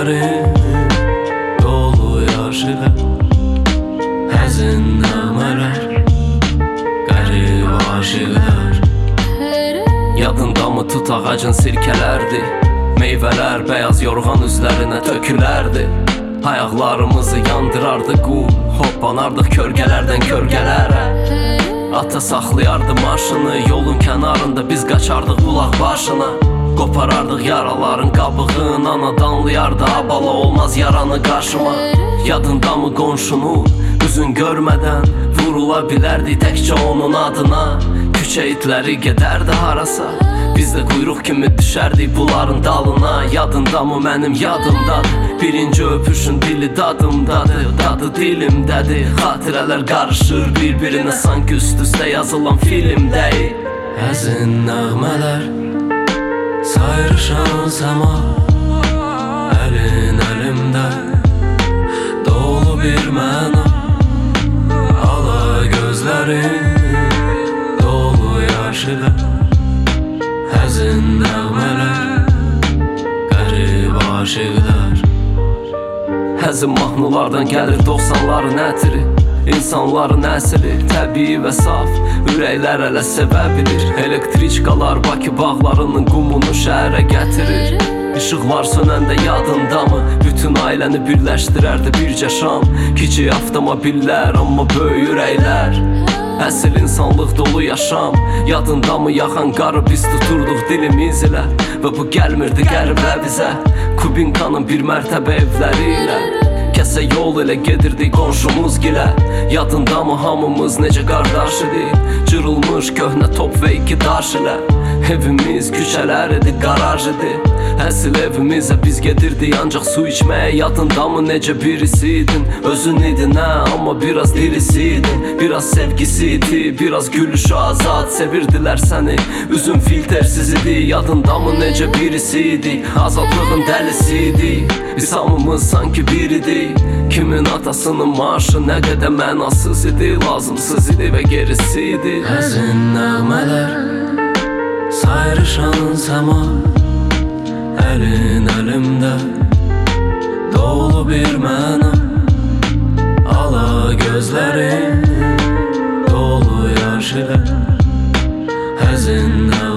gözlerin dolu yaş ile Həzin nəğmələr, qərib aşıqlar. Yadındamı tut ağacın sirkələrdi, meyvələr bəyaz yorğan üzlərinə tökülərdi. Ayaqlarımızı yandırardı qum, hoppanardıq kölgələrdən kölgələrə. Ata saxlayardı maşını, yolun kənarında biz qaçardıq bulaq başına. Qoparardıq yaraların qabığını, ana danlayardı abala olmaz yaranı qarşıma. Yadındamı qonşunun üzün görmədən vurula bilərdi təkcə onun adına. Küçə itləri gedərdi harasa, biz də quyruq kimi düşərdik bunların dalına. Yadındamı mənim yadımdadır, birinci öpüşün dili dadımdadır, dadı dilimdədir. Xatirələr qarışır bir-birinə sanki üst-üstə yazılan filmdəyik. Həzin nəğmələr, sayrışan səma, əlin əlimdə dolu bir məna. Ala gözlərin dolu yaş ilə həzin nəğmələr, qərib aşıqlar. Həzin mahnılardan gəlir 90'ların ətri, İnsanların əsri təbii və saf, ürəklər hələ sevə bilir. Elektriçkalar Bakı bağlarının qumunu şəhərə gətirir. İşıqlar sönəndə yadındamı bütün ailəni birləşdirərdi bircə şam. Kiçik avtomobillər, amma böyük ürəklər. Əsl insanlıq dolu yaşam. Yadındamı yaxan qarı biz tuturduq dilimiz ilə, və bu gəlmirdi qəribə bizə. Kubinkanın bir mərtəbə evləri ilə kəsə yol elə gedirdik qonşumuz gilə. Yadındamı hamımız necə qardaş idik, cırılmış köhnə top və 2 daş ilə. Evimiz küçələr idi, qaraj idi. Əsl evimizə biz gedirdik ancaq su içməyə. Yadındamı necə birisi idin, özün idin hə, amma biraz dirisi idin. Biraz sevgisi idi, biraz gülüşü azad, sevirdilər səni, üzün filtersiz idi. Yadındamı necə birisi idi, azadlığın dəlisi idi. Biz hamımız sanki bir idi. Kimin atasının maaşı nə qədər mənasız idi, lazımsız idi və gerisi idi. Həzin nəğmələr, sayrışan səma, əlin əlimdə dolu bir məna. Ala gözlərin dolu yaş ilə həzin nəğmələr.